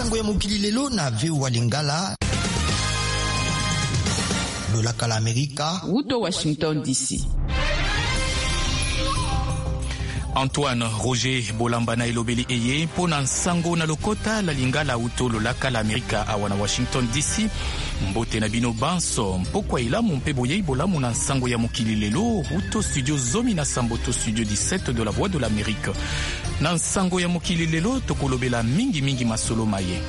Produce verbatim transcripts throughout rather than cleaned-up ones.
nsango ya mokili lelo na V O A Lingala. Lolaka la Amerika. Uto Washington D C. Antoine Roger Bolambana Elobeli Eye pona nsango na lokota la Lingala uto lolaka la Amerika awana Washington D C. Mbote na bino banso mpokwa ilamu mpe boye bolamu na nsango ya mokili lelo uto studio zomi na samboto studio dix-sept de la Voix de l'Amérique. Na nsango ya mokili lelo tokolobela mingi mingi masolo maye.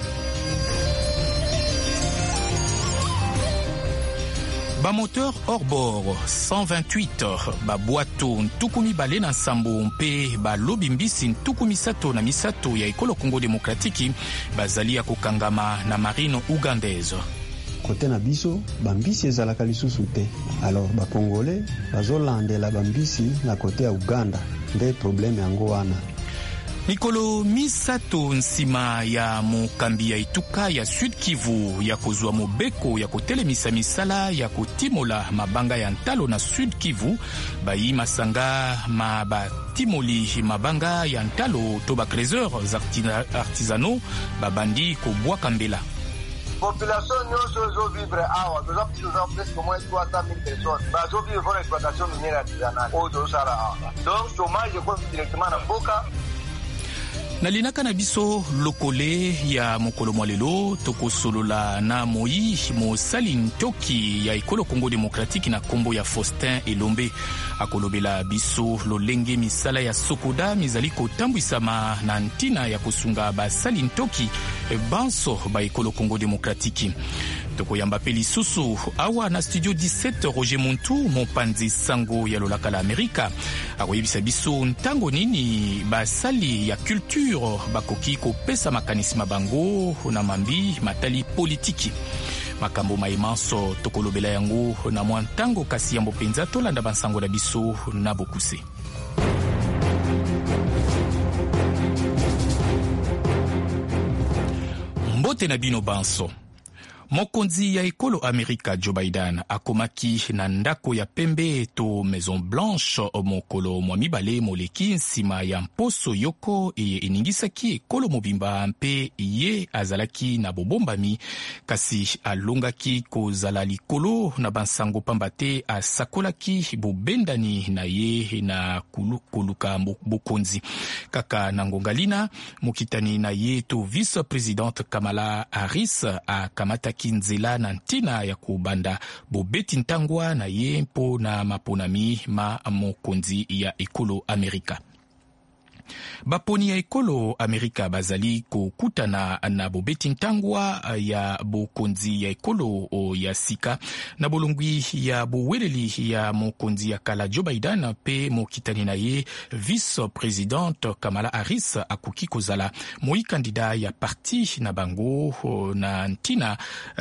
Ba moteur hors bord cent vingt-huit ba boato ntukumi bale na sambo mpe ba lobi mbisi ntukumi sato na misato ya ekolo Congo Demokratiki bazali ya kokangama na marine ougandaise. Kote na biso bambisi ezalaka lisusu te. Alors ba Congolais bazolandela bambisi na kote ya Uganda nde probleme yango wana. Mikolo misato nsima ya mokambi ya ituka ya Sud Kivu ya kozwa mobeko ya kotelemisa misala ya kotimola mabanga ya ntalo na Sud Kivu bayi masanga ma batimoli mabanga ya ntalo to ba créateurs artisanaux babandi kobwaka mbela. Population nyonso zo vivre awa nous avons nous avons presque moins trois cent mille personnes bazo vivre pour l'exploitation minière artisanale ozo sala awa donc chômage ko directement na mboka. Na linaka na biso lokole ya mokolo mwalelo toko solola na moi mosali ntoki ya ekolo Congo Demokratiki na kombo ya Faustin Elombe akolobela biso lolenge misala ya sokoda mizali kotambwisama na ntina ya kosunga basali ntoki banso ba ekolo Congo Demokratiki. Toko yamba pe lisusu awa na studio dix-sept Roger Muntu mopanzi sango ya lolaka la Amerika akoyebisa biso ntango nini basali ya culture bakoki kopesa makanisi mabango na mambi matali politiki. Makambo maimanso tokolobela yango na mwa ntango kasi yambo penza tolanda bansango na biso na bokuse. Mbote na bino banso. Mokonzi ya ekolo Amerika Joe Biden akomaki na ndako ya pembe to Maison Blanche mokolo mwa mibale moleki nsima ya mposo yoko eye eningisaki ekolo mobimba mpe ye azalaki na bobombami kasi alongaki kozala likolo na bansango pamba te asakolaki bobendani na ye na koluka bokonzi. Kaka na ngongalina mokitani na ye to vice-présidente Kamala Harris akamata kinzela na ntina ya kubanda bobeti ntangwa na ye mpo na maponami ma mokonzi ya ekolo Amerika. Baponi ya ekolo Amerika bazali kokutana na bobeti ntangwa ya bokonzi ya ekolo ya sika na bolongwi ya boweleli ya mokonzi ya kala Joe Biden pe mokitani na ye vice-présidente Kamala Harris akoki kozala moi kandida ya parti na bango na ntina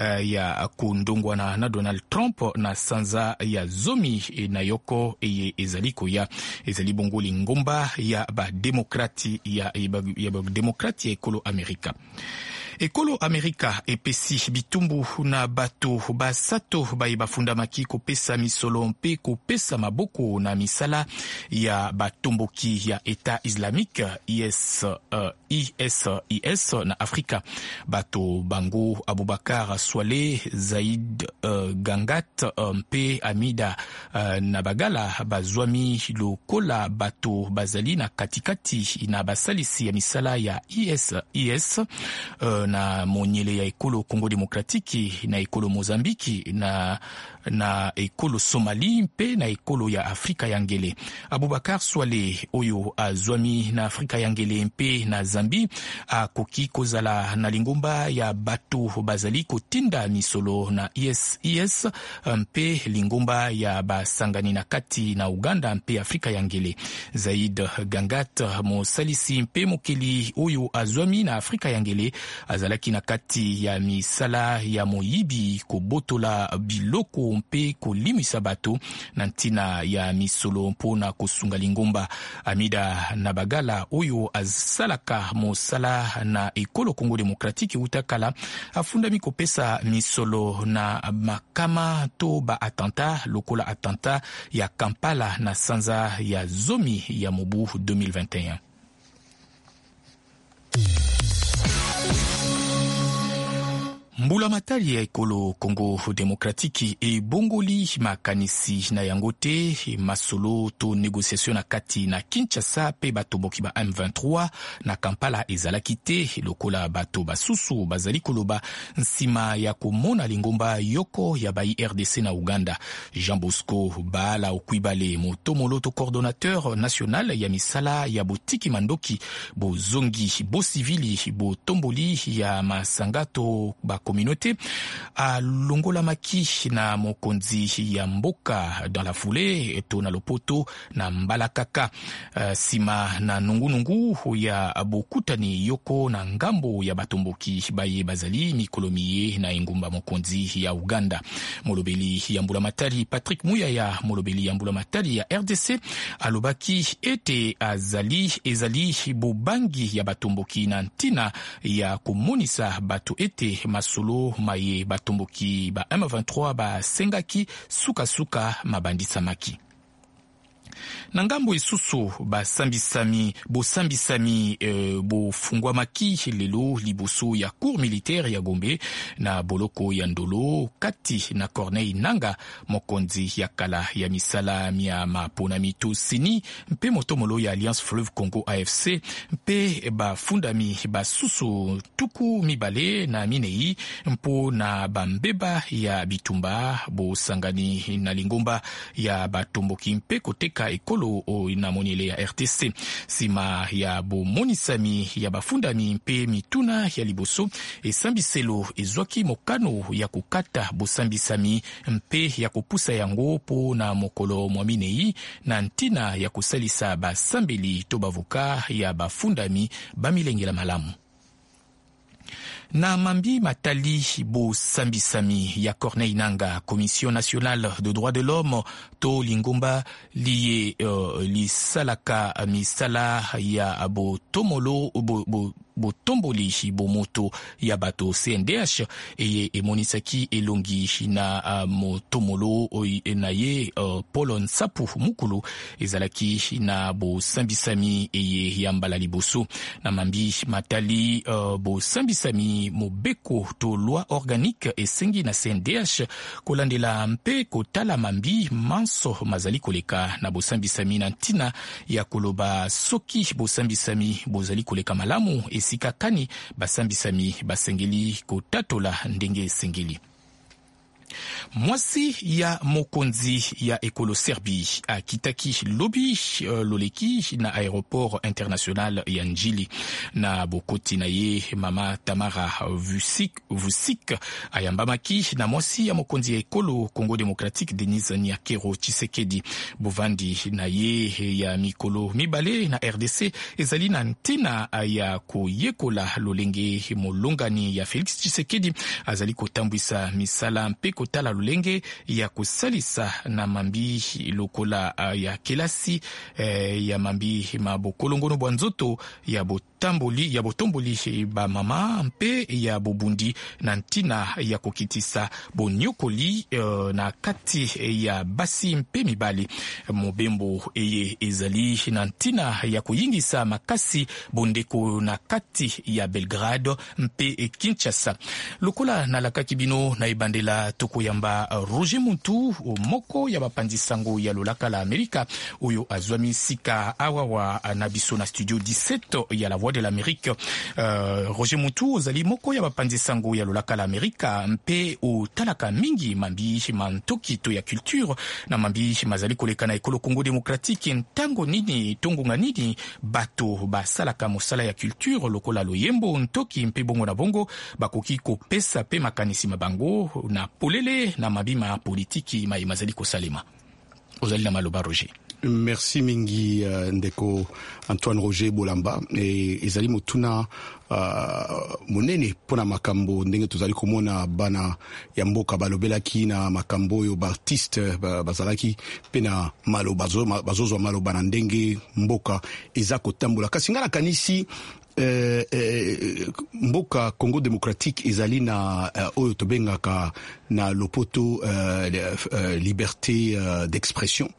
ya kondongwa na, na Donald Trump na sanza ya zomi na yoko eye ezali koya ezali bongo lingomba ya ba demokrati ya, ya, ya demokrati ya ekolo Amerika. Ekolo Amerika epesi bitumbu na bato basato baye bafundamaki kopesa misolo mpe kopesa maboko na misala ya batomboki ya Eta Islamique I S, uh, I S I S na Afrika. Bato bango Abubakar Swale, Zaid uh, Gangat mpe Amida uh, na bagala bazwami lokola bato bazali na katikati na basalisi ya misala ya I S I S uh, na monyele ya ekolo Congo Demokratiki na ekolo Mozambiki na na ekolo Somali mpe na ekolo ya Afrika ya Ngele. Abubakar Swale oyo azwami na Afrika ya Ngele mpe na Zambi akoki kozala na lingomba ya bato bazali kotinda misolo na I S I S mpe lingomba ya basangani na kati na Uganda mpe Afrika ya Ngele. Zaid Gangat mosalisi mpe mokeli oyo azwami na Afrika ya Ngele azalaki na kati ya misala ya moyibi kobotola biloko mpe kolimisa bato na ntina ya misolo mpona kosunga lingomba. Amida na bagala oyo asalaka mosala na ekolo Congo Demokratiki utakala afundami kopesa misolo na makama to ba atenta lokola atenta ya Kampala na sanza ya zomi ya mobu deux mille vingt et un. mbula matali ya ekolo Congo Demokratiki e bongoli makanisi na yango te masolo to négociation na kati na Kinshasa pe batomboki ba M vingt-trois na Kampala ezalaki te lokola bato basusu bazali koloba nsima ya komona lingomba yoko ya ba I R D C na Uganda. Jean Bosco Bala Okwibale motomolo to coordonnateur national ya misala ya botiki mandoki bo zongi bo civili bo tomboli ya masangato ba communauté a longola maki na mokonzi ya mboka dans la foulée to na lopoto na mbalakaka uh, sima na nungunungu ya bokutani yoko na ngambo ya batomboki baye bazali mikolomiye na engumba mokonzi ya Uganda. Molobeli ya mbula matari Patrick Muya ya molobeli ya mbula matari ya R D C alobaki ete azali ezali bobangi ya batomboki na ntina ya komonisa bato ete masolo maye batomboki ba M vingt-trois ba sengaki suka suka mabandisa maki. Na ngambo isusu basambisami bosambisami e, bofungwamaki lelo liboso ya cour militaire ya Gombe na boloko ya Ndolo kati na Corneille Nanga mokonzi ya kala ya misala mia mapona mito sini mpe motomolo ya Alliance Fleuve Congo A F C mpe bafundami basusu tuku mibale na minei mpo na bambeba ya bitumba bosangani na lingomba ya batomboki mpe koteka ekolo o na monele ya R T C sima ya bomonisami ya bafundami mpe mituna ya liboso esambiselo ezwaki mokano ya kukata bosambisami mpe ya kopusa yango po na mokolo mwaminei na ntina ya kusalisa basambeli to bavoka ya bafundami bamilengela malamu. Na mambi matali bo sambisami ya Corneille Nanga, Commission nationale de droits de l'homme to lingomba liye uh, li salaka misala ya bo tomolo bo, bo botomboli bomoto ya bato C N D H eye emonisaki elongi na uh, motomolo na ye uh, Paul Nsapu mukulu ezalaki na bo sambisami eye ya mbala liboso na mambi matali uh, bo sambisami mobeko to loi organique esengi na C N D H kolandela mpe kotala mambi manso mazali koleka na bo sambisami na ntina ya koloba soki bo sambisami bozali koleka malamu esika kani basambisami basengeli kotatola ndenge esengeli. Mwasi ya mokonzi ya ekolo Serbi akitaki lobi uh, loleki na aéroport international ya Njili na bokoti na ye mama Tamara Vusik, Vusik ayambamaki na mwasi ya mokonzi ya ekolo Congo Démocratique Denise Nyakero Tshisekedi bovandi na ye ya mikolo mibale na R D C ezali na ntina ya koyekola lolenge molongani ya Félix Tshisekedi azali kotambwisa misala mpe kotala lolenge ya kusalisa na mambi lokola uh, ya kelasi eh, ya mambi mabokolongono bwa nzoto ya botamboli ya botomboli ba mama mpe ya bobundi na ntina ya kokitisa bonyokoli uh, na kati ya basi mpe mibali mobembo eye ezali na ntina ya kuyingisa makasi bondeko na kati ya Belgrade mpe Kinshasa lokola na lakaki bino na ibandela toko yamba Roger Muntu moko ya bapandisango ya lolaka la Amerika uyo azwami sika awawa na biso na studio dix-sept ya la Voix de l'Amérique. uh, Roger Muntu ozali moko ya bapandisango ya lolaka la Amerika mpe utalaka mingi mambi mantoki to ya culture na mambi mazali koleka na ekolo Congo Démocratique ntango nini tongonga nini bato basalaka mosala ya culture lokola loyembo ntoki mpe bongo na bongo bakoki kopesa pe makanisi mabango na polele na mabima politiki mai mazali kosalema. Ozali na maloba Roger. Merci mingi uh, ndeko Antoine Roger Bolamba e ezali motuna uh, monene pona makambo ndenge tozali komona bana ya mboka balobelaki na makambo yo ba artiste bazalaki pena malo bazo bazozwa malo bana ndenge mboka eza kotambola kasi ngala kanisi Eh, eh, mboka Congo Démocratique ezali na uh, oyo tobengaka na lopoto uh, uh, liberté uh, d'expression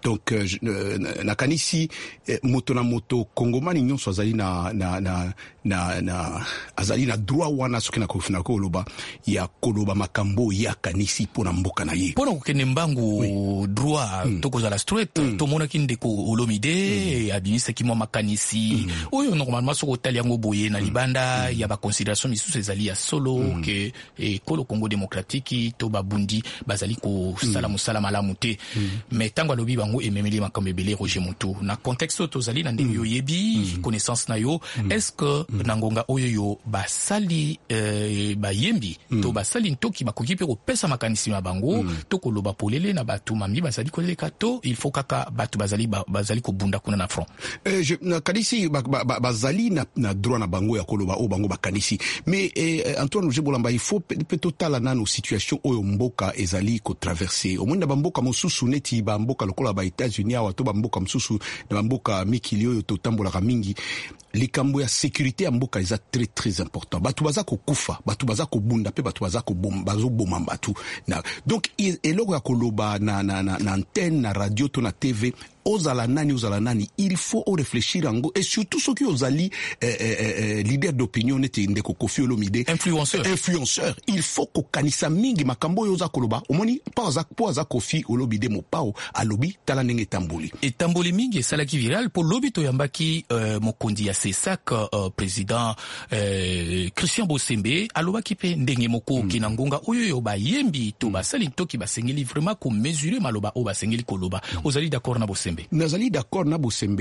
donc euh, nakanisi eh, moto na moto kongomani nyonso azali na na na na, na azali na droit wana soki na kofina ko loba ya koloba makambo ya kanisi pona mboka na ye pona kokende mbangu oui. droit mm. toko za la straight mm. to mona kinde ko Olomide mm. abimisa ki mwa makanisi mm. oyo normalement soko tali yango boye na libanda mm. ya ba considération misusu ezali ya solo mm. ke e kolo Congo démocratique to babundi bazali ko sala musala malamu te mm. mais tango alobi bango ememeli makambo ebele Roger Mutu na contexte to zali na ndenge yo yebi mm. connaissance na yo mm. est-ce que mm. nangonga oyo yo basali euh, bayembi mm. to basali ntoki bakoki pe ko pesa makanisi na bango mm. to ko loba polele na batu mami bazali ko leka to il faut kaka batu bazali ba, bazali ko bunda kuna na front euh, je na kanisi ba, ba, ba, bazali na, na droit na bango ya koloba o bango bakanisi mais eh, Antoine Roger Bolamba il faut pe total nano situation oyo mboka ezali ko traverser au monde ba mboka mosusu neti ba mboka lokola ba États-Unis wa to ba mboka mosusu na mboka mikili oyo to tambola mingi likambo ya sécurité ya mboka eza très très important batu baza ko kufa batu baza ko bunda pe batu baza ko bomba zo bomba batu na donc eloko ya koloba na na na, na antenne na radio to na T V ozala nani ozala nani il faut o réfléchir ango et surtout ceux qui ozali eh, eh, eh, leader d'opinion neti ndeko Koffi Olomide influenceur influenceur il faut ko kanisa mingi makambo yoza koloba omoni pa za po za Koffi Olomide mo pao alobi tala ndenge tamboli et tamboli mingi salaki viral pour lobi to yambaki euh, mokondi ya sesak euh, président euh, Christian Bosembe alobaki pe ndenge moko mm. kinangonga oyo yo ba yembi to basali ntoki basengeli vraiment ko mesurer maloba o basengeli koloba mm. ozali d'accord na Bosembe nazali d'accord na Bosembe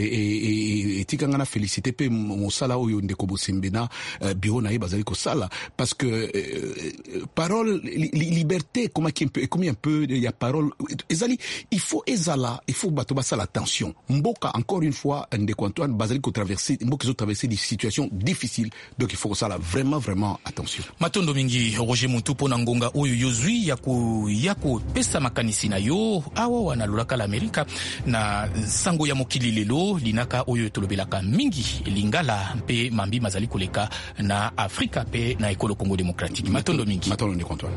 et et tikanga na féliciter pe mosala oyo ndeko Bosembe na uh, bureau na ye bazali ko sala parce que euh, parole li, liberté comment qui peut combien un peu il y a parole ezali il faut ezala il faut bato basala attention mboka encore une fois ndeko Antoine bazali ko traverser mboka zo traverser des situations difficiles donc il faut que ça là vraiment vraiment attention matondo mingi Roger Mutu pona ngonga oyo yozui ya ko ya ko pesa makanisi na yo awa wana lolaka la Amerika na sango ya mokili lelo linaka oyo tolobelaka mingi lingala mpe mambi mazali koleka na Afrika pe na ekolo Congo démocratique matondo mingi matondo ni kontoa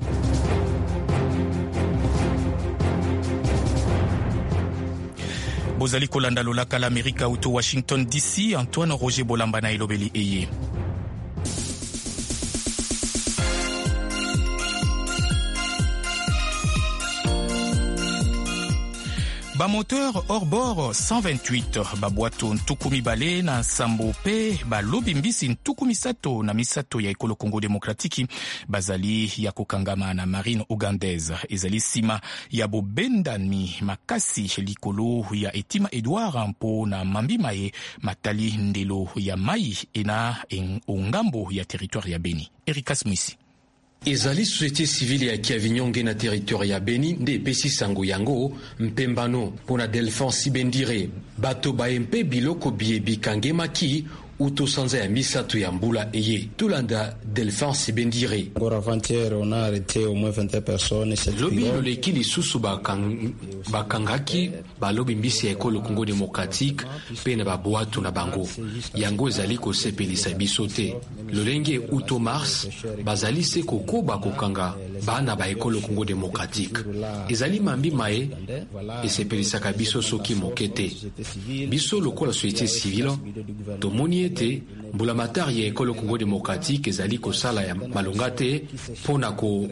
bozali kolanda lolaka la Amerika uto Washington D C Antoine Roger Bolamba na elobeli eye ba moteur hors bord cent vingt-huit ba boato ntuku mibale na sambo pe ba lobi mbisi ntuku misato na misato ya ekolo Congo démocratique bazali ya kokangama na marine ougandaise ezali sima ya bobendani makasi likolo ya etima Edouard mpo na mambi maye matali ndelo ya mai ena ongambo ya territoire ya Beni Erika Smisi ezali société civile ya Kiavinyonge na territoire ya Beni nde epesi sango yango mpembano pona Delphin Sibendire bato baempe biloko biye bikangemaki uto sanza ya misato ya mbula eye tulanda Delphin Sibendire avant-hier on a arrêté au moins vingt personnes lobi loleki lisusu bakang, bakangaki balobi mbisi ya ekolo Congo démocratique pe na baboato na bango yango ezali kosepelisa biso te lolenge uto mars bazali se kokoba kokanga bana ba ekolo Congo démocratique ezali mambi mae esepelisaka biso soki mokete biso lokola société civile tomoni ete mbulamatari ya ekolo Congo démocratique ezali kosala ya malonga te pona ko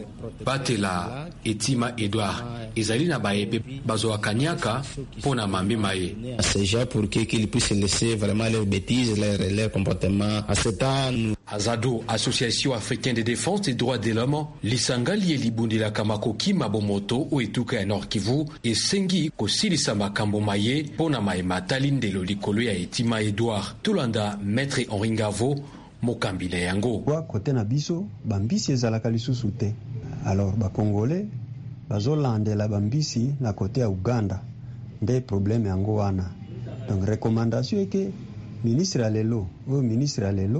batela etima Edouard ezali na baepe bazoakanyaka pona mambi maye c'est déjà pour qu'ils puissent laisser vraiment leurs bêtises leur, leur comportement à ce temps. Azado, Association africaine de défense des droits de l'homme, lisangali elibundila kamakoki mabomoto o etuka ya Nord Kivu esengi kosilisa makambo maye pona maye matali ndelo likolo ya etima Edouard Tulanda Maître Henri Ngavo mokambi na yango kwa kote na biso bambisi ezalaka lisusu te alors ba congolais bazolandela bambisi na kote ya Uganda nde problème yango wana donc recommandation eke ministre alelo o ministre alelo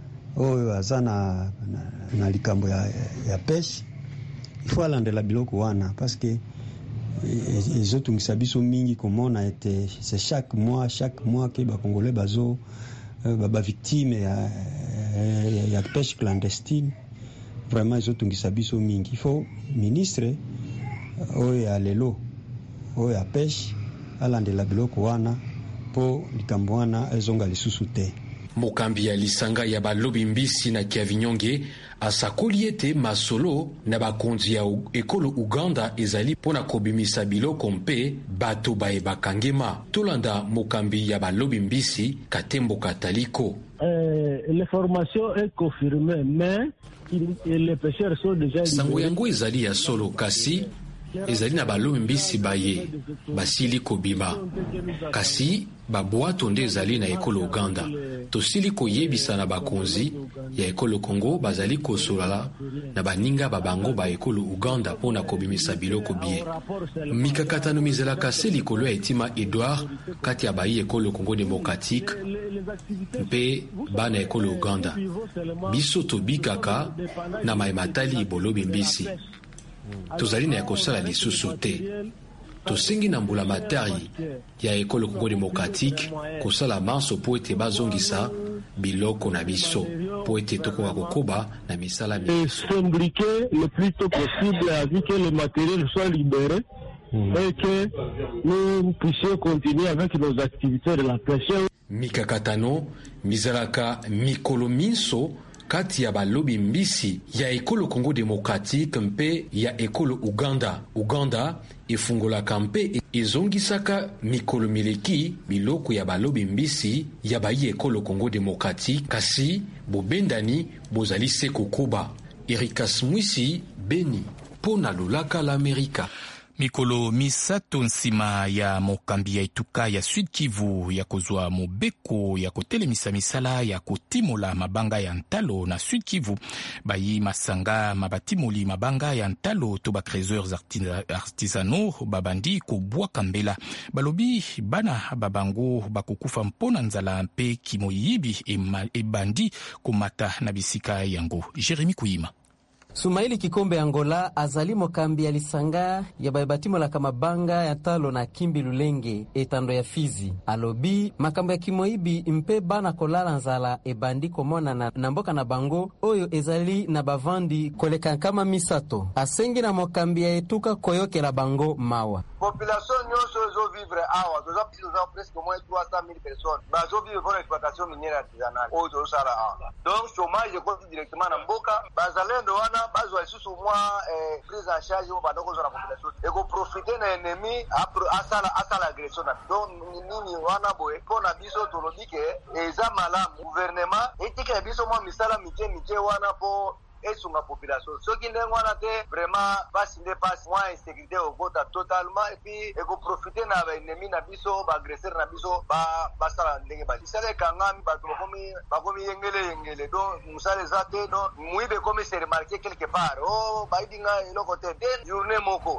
oyo aza na, na, na likambo ya, ya pêche il faut alandela biloko wana parce que ezotungisa biso mingi komona ete c'est chaque mois chaque mois ke bakongolais bazo ba, ba victime ya, ya, ya pêche clandestine vraiment ezotungisa biso mingi il faut ministre oyo ya lelo oyo ya pêche alandela biloko wana po likambo wana ezonga lisusu te. Mokambi ya lisanga ya balobi mbisi na Kiavinyonge asakoli ete masolo na bakonzi ya ekolo Uganda ezali pona kobimisa biloko mpe bato bayebaka ngema. Tolanda mokambi ya balobi mbisi Katembo Kataliko. Euh, l'information est confirmée, mais les pêcheurs sont déjà... Sango yango ezali ya solo kasi ezali na balobi mbisi baye basili kobima kasi babwato nde ezali na ekolo Uganda. Tosili koyebisa na bakonzi ya ekolo Congo bazali kosolala na baninga babango ba ekolo Uganda pona kobimisa biloko bie. Mikakatano mizela kasi likolo ya etima Edouard kati ya bayi ekolo Congo Démocratique mpe bana ekolo Uganda. Biso tobikaka na maimatali bolobi mbisi. Tozali na yakosala lisusu te. Tosengi na mbula matari ya ekolo Congo Démocratique kosala manso po ete bazongisa biloko na biso po ete tokoka kokoba na misala mi. Et s'imbriquer le plus tôt possible afin que le matériel soit libéré mmh. et que nous puissions continuer avec nos activités de la pêche. Mikakatano mizalaka mikolo minso kati ya balobi mbisi ya ekolo Congo Démocratique mpe ya ekolo Uganda. Uganda efungolaka mpe ezongisaka mikolo mileki biloko ya balobi mbisi ya bayi ekolo Congo Démocratique kasi bobendani bozali se kokoba. Erikas Mwisi, Beni, pona lolaka l'Amerika. Mikolo misato nsima ya mokambi ya etuka ya Sud Kivu ya kozwa mobeko ya kotelemisa misala ya kotimola mabanga ya ntalo na Sud Kivu. Bayi masanga mabatimoli mabanga ya ntalo to ba créateurs artisanaux babandi kobwaka mbela. Balobi bana babango bakokufa mpona nzala mpe kimoyibi ebandi komata na bisika yango. Jeremy Kuyima. Sumaili Kikombe Angola azali mokambi ya lisanga ya babatimo la kamabanga ya talo na Kimbi Lulenge etando ya Fizi. Alobi makambo ya kimoibi mpe bana kolala nzala ebandi komona na, na mboka na bango oyo ezali na bavandi koleka kama misato. Asengi na mokambi ya etuka koyoke la bango mawa. Population nyonso zo vivre awa, zo za presque moins trois cent mille personnes. Bazo vivre pour l'exploitation minière artisanale. Ozo sala awa. Donc chômage est directement na mboka, bazalendo wana bazo isusu mwa eh, prise en charge au bandoko za la population et ko profiter na ennemi asala asala agression na donc nini wana boye pona biso tolobike eza malamu gouvernement etika biso mwa misala mike mike wana po esunga population soki ndenge wana te vraiment basi nde passe moins insécurité au vota totalement et puis et ko profiter na ennemi na biso ba agresser na biso ba basala ndenge ba isale kangami bato bakomi bakomi yengele yengele donc musale zate donc muibe comme c'est remarqué quelque part oh baidinga iloko te den journée moko.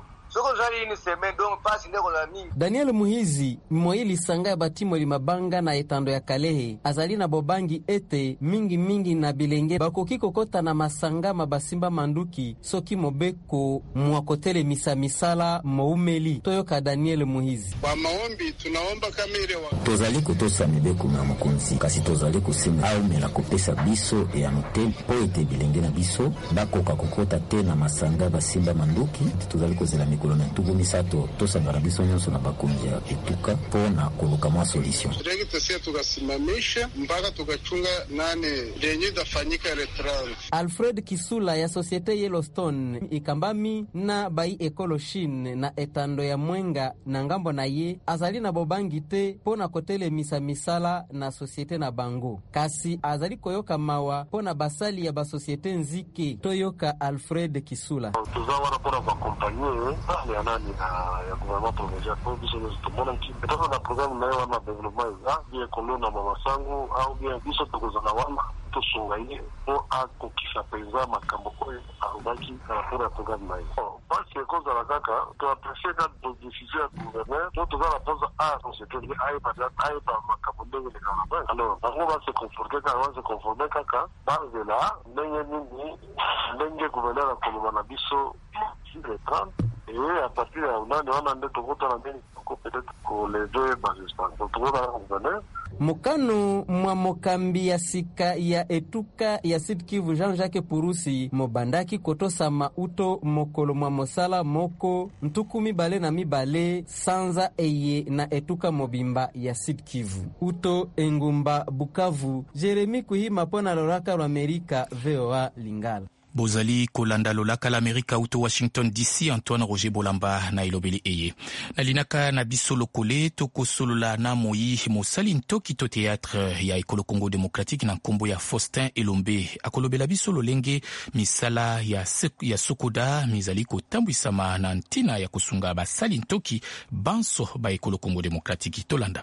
Daniel Muhizi Moili sanga ya batimo limabanga na etando ya Kalehe azali na bobangi ete mingi mingi na bilenge bakoki kokota na masanga mabasimba manduki soki mobeko mwakotele misa misala moumeli toyoka Daniel Muhizi. Kwa maombi tunaomba kamere wa tozali kutosa mibeko na mokonzi kasi tozali kusema au mela kopesa biso ya motel po ete bilenge na biso bakoka kokota te na masanga basimba manduki tozali kozela mikolo na tubu misato tosa barabiso nyonso na bakonzi ya etuka po na koluka mwa solution. Rengi tosia tukasimamisha mpaka tukachunga nane lenye dafanyika retrans. Alfred Kisula ya Societe Yellowstone ikambami na bai ekoloshin na etando ya Mwenga na ngambo na ye azali na bobangi te po na kotele misa misala na societe na bango. Kasi azali koyoka mawa po na basali ya ba societe nzike toyoka Alfred Kisula. Tuzawana pona kwa kompanyi ya nani na ya gouvernement provincial pour biso nous tout monde qui peut-être na programme na wana développement ya bien kolona mama sangu au bien biso tokozana wana to songaye pour a kokisa pesa makambo ko arubaki na pour la programme na yo parce que cause la kaka to apprécier la décision du gouverneur to to la pose a on se dit ai pas ai pas makambo ndenge de kana alors on va se conforter quand on se conformer kaka base là ndenge nini ndenge gouverneur akoloma na biso trente et à partir de là on a on a de tout autre année peut-être que les deux bases donc tout va revenir mokano mwa mokambi ya sika ya etuka ya Sud Kivu Jean-Jacques Purusi mobandaki kotosa mauto mokolo mwa mosala moko ntuku mibale na mibale sanza eye na etuka mobimba ya Sud Kivu. Uto Engumba Bukavu, Jeremy Kuhima pona loraka lwa Amerika, V O A Lingala. Bozali kolanda lolaka la Amerika uto Washington D C. Antoine Roger Bolamba na ilobeli eye na linaka na biso lokole tokosolola na moi mosali ntoki to théâtre ya ekolo Congo démocratique na nkombo ya Faustin Elombe akolobela biso lolenge misala ya, ya Sokoda mizali kotambwisama na ntina ya kusunga basali ntoki banso ba ekolo Congo démocratique. Tolanda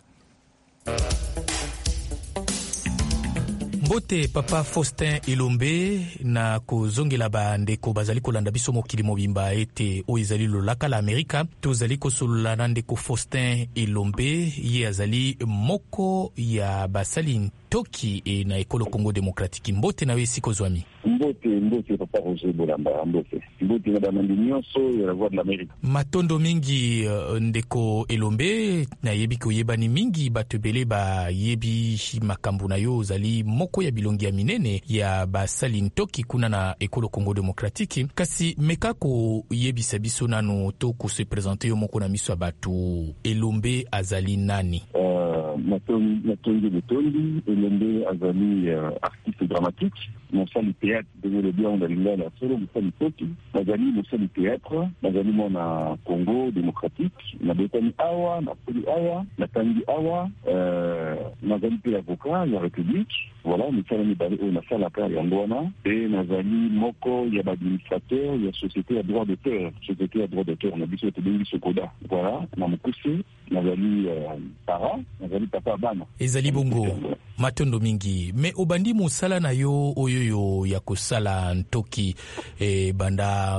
Mbote papa Faustin Elombe na kozongela ba ndeko bazali kolanda biso mokili mobimba ete o ezali lolaka la Amerika tozali kosolola na ndeko Faustin Elombe ye azali moko ya basali toki e na ekolo Congo démocratique. Mbote na we sikozwami Mbote mbote papa Roger Bolamba mbote mbote na bamandi nyonso ya la voix de l'Amérique. Matondo mingi uh, ndeko Elombe na yebi ko yebani mingi batebele ba yebi makambu na yo zali moko ya bilongi ya minene ya basali ntoki kuna na ekolo Congo démocratique. Kasi mekako yebisa biso nano to ko se présenter yo moko na miso batu Elombe azali nani? Euh matondo matondo betondi Elombe azali uh, artiste dramatique. Mosali théâtre de le bien on a lingala solo mosali toki nazali mosali théâtre nazali mona Congo démocratique na betani awa na poli awa na tangi awa euh nazali pe avocat ya république. Voilà misala mibale oyo nasala kari yango wana e nazali moko ya administrateur ya société ya droit d'auteur société ya droit d'auteur na biso tobengi Sokoda. Voilà na mokuse nazali uh, para nazali papa bana ezali bongo matondo mingi me obandi musala na yo oyo yo ya kosala ntoki e banda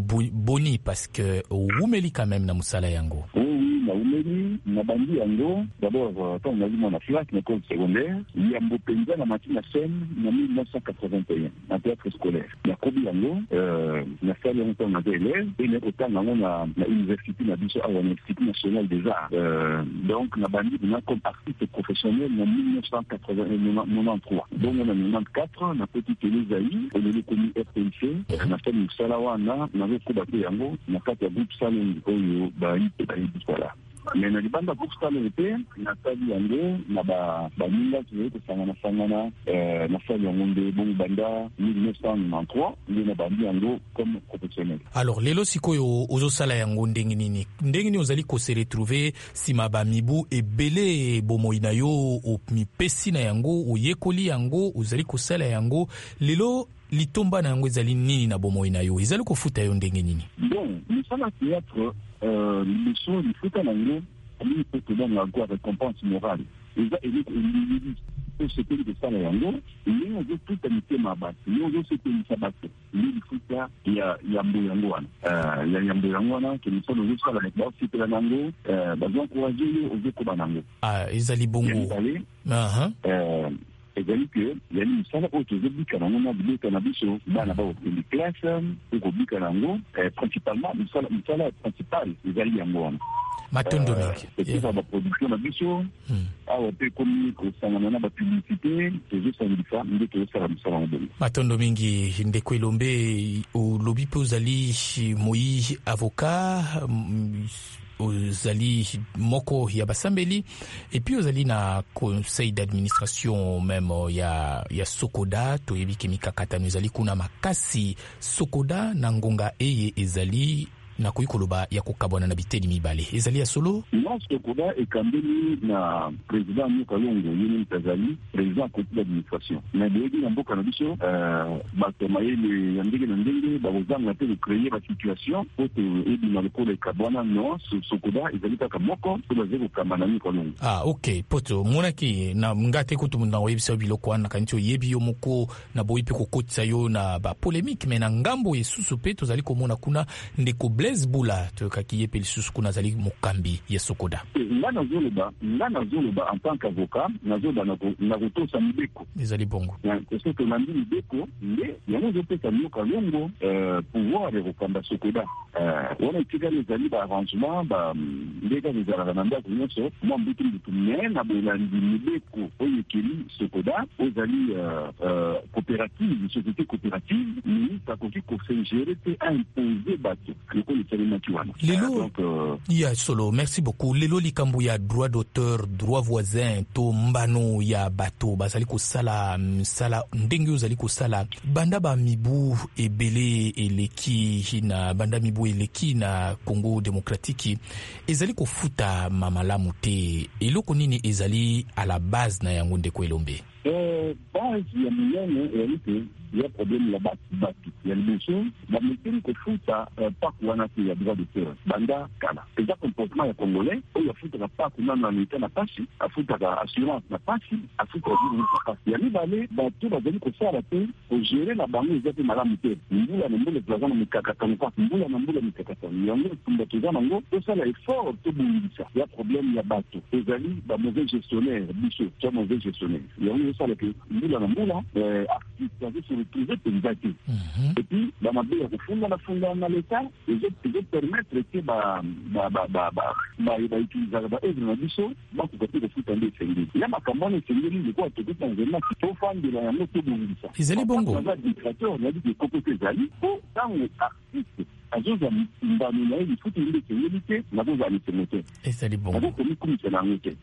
boni parce que umeli quand même na musala yango. Oui na umeli na bandi yango d'abord quand on a vu mon affaire na école secondaire il y a mbopenza na matina scène en mille neuf cent quatre-vingt-un na théâtre scolaire na kobi yango euh na salle on a des élèves et na autant na na université na biso à l'Institut national des arts. Euh, donc na bandi na comme artiste professionnel en mille neuf cent quatre-vingt-treize. Donc on a quatre-vingt-quatre na petite Elisaïe on est connu R T C na fait une sala wana na ko baté yango na kati ya groupe salon oyo ba yi voilà. Mais na libanda groupe salon ete na tali yango na ba ba minga tuwe ko sangana sangana euh na sala yango de bon banda mille neuf cent quatre-vingt-treize ni na bandi yango comme professionnel. Alors lelo sikoyo ozo sala yango ndenge nini ndenge ni ozali ko se retrouver sima ba mibu ebele bomoi na yo o mipesi na yango o yekoli yango ozali ko sala yango lelo litomba na yango ezali nini na bomoi na yo ezali ko futa yo ndenge nini? Bon nous sommes théâtre euh le son du futa na yo lui peut te donner la récompense morale et ça il est ce que de ça na yango il y a tout un thème à battre il y a ce que ça battre il futa ya ya mboyango wana euh ya mboyango wana que nous sommes juste à la base c'est la yango euh ba encourager aux éco banango ah ezali bongo ah euh ezali que il y a une salle auto zebika na mona bilika na biso bana ba okili classe ko bika nango principalement une salle une salle principale ezali yango wana matondo mingi c'est ça la production na biso awa pe comme ko sangana na ba publicité c'est ça ndi fa ndi to sala msala ngo matondo mingi ndeko Elombe o lobi pe ozali moi avocat ozali moko ya basambeli et puis ozali na conseil d'administration même ya ya Sokoda to yebiki mikakata ezali kuna makasi Sokoda na ngonga eye ezali na kuikoloba ya kukabwana na biteli mibale ezali ya solo na Sokoda ekambeli na président Mukalongo yini mtazali président conseil d'administration na debi na mboka na biso euh bato mayele ya ndenge na ndenge bazanga te de créer la situation pour que ebi na lokolo ekabwana no Sokoda ezali kaka moko to bazeko kambana ni Kalongo. Ah okay poto monaki na ngate kutu na webisa biloko wana kancho yebi yo moko na boyipe kokotsa yo na ba polémique mais na ngambo yesusu pe tozali komona kuna ndeko Blaise Bula tokaki ye pe lisusu kuna azali mokambi ya Sokoda. Nga nazoloba nga nazoloba en tant qu'avocat nazoloba na kotosa mibeko ezali bongo parce que nandi mibeko nde yango ezopesa mioka longo pouvoir ya kokamba Sokoda wana etikali ezali baarrangement ndenge ezalaka na ndako nyonso mwa mbutu mbutu me na bolandi mibeko oyo ekeli Sokoda ozali coopérative société coopérative ministre akoki kosengere te imposer bato lokolo esalemaki wana lelo ya solo. Merci beaucoup. Lelo likambo ya droit d'auteur, droit voisin to mbano ya bato bazali kosala msala ndenge ozali kosala banda ba mibu ebele eleki na banda mibu eleki na Congo démocratique ezali kofuta mamalamu te eloko nini ezali à la base na yango ndeko Elombe? Euh, base ya miyane elite ya problème la base base ya liboso ba meteli kofuta paku wana te ya droit d'auteur banda kala eza comportement ya congolais oyo afuta na paku na na mita na pasi afuta ka assurance na pasi afuta na pasi ya mibale bato bazali kosala te ko gérer la bango eza te malamu te mbula na mbula plaza na mikakatano kwa mbula na mbula mikakatano yango tumba toza nango tosala effort to bungisa ya problème ya bato ezali ba mauvais gestionnaire biso to mauvais gestionnaire yango ça le mbula na mbula artiste va se retrouver pénalisé et puis dans ma belle funda na funda na l'état et je permettre que ba ba ba ba ba ba utiliser ba œuvre na biso ba ko côté de foot ande sengi ya makamone sengi ni ko to tout en to fan de la moto bongisa izali bongo na dictateur na dit ko côté zali ko tango artiste azoza mbanu na ile foot ile sengi te na ko zali sengi ezali bongo ko mi kumisa na ngote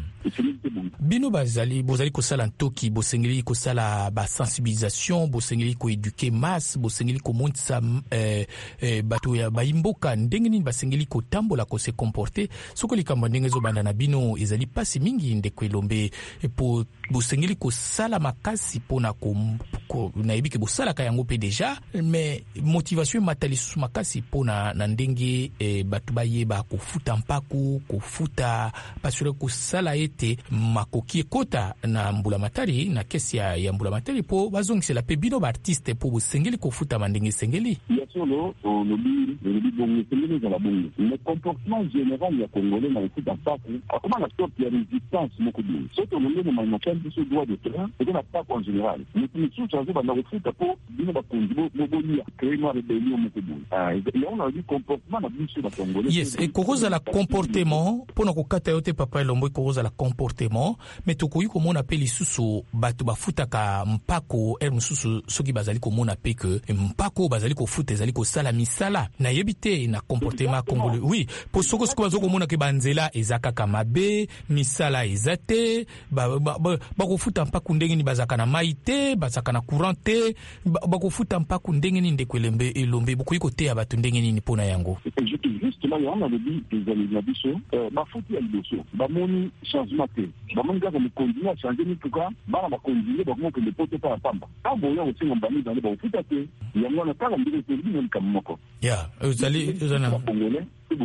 bino bazali bozali kosala ntoki bosengeli kosala ba sensibilisation bosengeli ko éduquer masse bosengeli ko montisa eh, eh, bato ya baimboka ndenge nini basengeli ko tambola ko se comporter soko likambo ndenge zo banda na bino ezali pasi mingi ndeko Elombe po bosengeli ko sala makasi pona ko, ko na ebike bosala ka yango pe déjà mais motivation matali su makasi pona na ndenge eh, bato bayeba ko futa mpaku ko futa pasure ko sala ete makoki kota na mbula matari na kesi ya, ya mbula matari po bazongisela pe bino ba artiste po bosengeli kofuta mandenge sengeli ya solo o lobi lobi bongo sengeli za la bongo le comportement général ya congolais na écoute attaque akoma na stop ya résistance moko bien soto longo na manakandi so droit de terrain et na attaque en général mais tout ça ça va na refuta po bino ba kondibo mobolia créer une rébellion moko bien ah et on a dit comportement na biso na congolais yes et koza la comportement pona ko kata yote papa Elombe koza la comportement mais tokoyi komona pe lisusu bato bafutaka mpako el mususu soki bazali komona pe que mpako bazali kofuta ezali kosala misala na yebite na comportement congolais oui po soko soko bazoko komona ke banzela ezaka kamabe misala ezate ba ba kofuta mpako ndenge ni bazaka na maite bazaka na courant te ba kofuta mpako ndenge ni ndeko Elombe Elombe bokoyi koteya bato ndenge ni pona yango justement on avait dit des années na biso ba futi ya liboso ba moni changement te ba moni ka comme continuer à changer ni tout cas ba ba continuer ba mo que le pote pa pamba ka boya o singa mbani dans ba futa te ya mwana kala mbili te ni kama moko ya uzali uzana congolais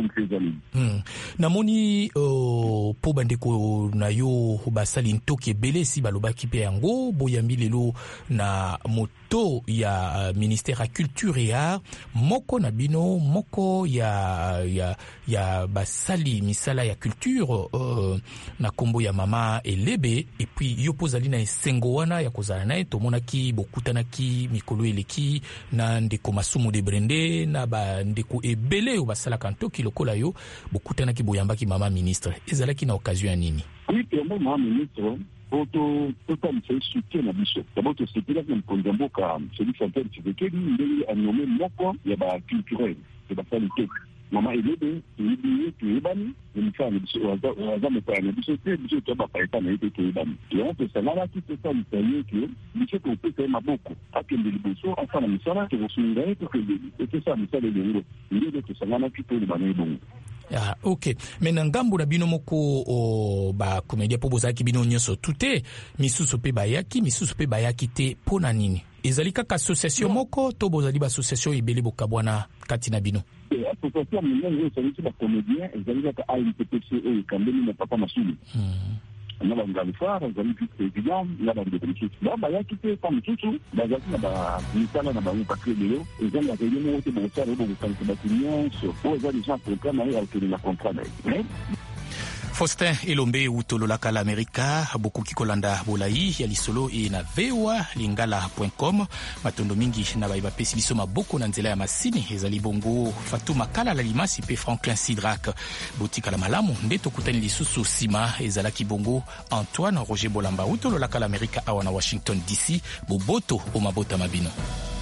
Hmm. namoni uh, po bandeko na yo basali ntoki ebele si balobaki pe yango boyambi lelo na moto ya uh, ministère ya culture et art moko na bino moko ya ya ya basali misala ya culture uh, na kombo ya mama Elebe et puis yo pozali na esengo wana ya kozala na tomonaki bokutanaki mikolo eleki na ndeko Masumu de Brende na ba ndeko ebele o basala kanto lokola yo bokutanaki boyambaki mama ministre ezalaki na occasion ya nini? Oui, tellement mama ministre auto total c'est soutien na biso d'abord to c'est là que konza mboka celui qui s'appelle Tshisekedi ndeli a nommé moko ya ba culturel de ba qualité mama Elebe ni tu ebani ni femme biso waza mpa na biso te biso to ba paita na ete to ebani et on peut savoir qui c'est ça l'italien que biso ko peut maboko akende liboso afana misala to sunga ete que ete ça misala lengo ndelo to sangana kito le bana ebongo. Ah, ok. Mais na ngambu na bino moko o ba komedia po bozaki bino nyonso tute misusu pe bayaki misusu pe bayaki te pona nini ezali kaka association moko to bozali ba association ibele bokabwana kati na bino association minene yo c'est ba comédien ezali kaka A N P P C et kambeni na papa Masuli na bangalifara zali vice-président na bandepolitique ba bayaki te pa mosusu bazalaki na bamisala na bango parce que lelo ezali ya réunion moko te bokosala oyo bokosalisa bato nyonso oyo eza déjà programme aye akotelela contrat na ye. Faustin Elombe utololaka la Amerika bokuki kolanda bolai ya lisolo e na vewa lingala point com matondo mingi na baiba pesi biso maboko na nzela ya masini ezali bongo Fatuma Kala la limasi pe Franklin Sidrak botika la malamu nde tokutani lisusu sima ezalaki bongo Antoine Roger Bolamba utololaka la Amerika awa na Washington D C boboto o mabota mabino.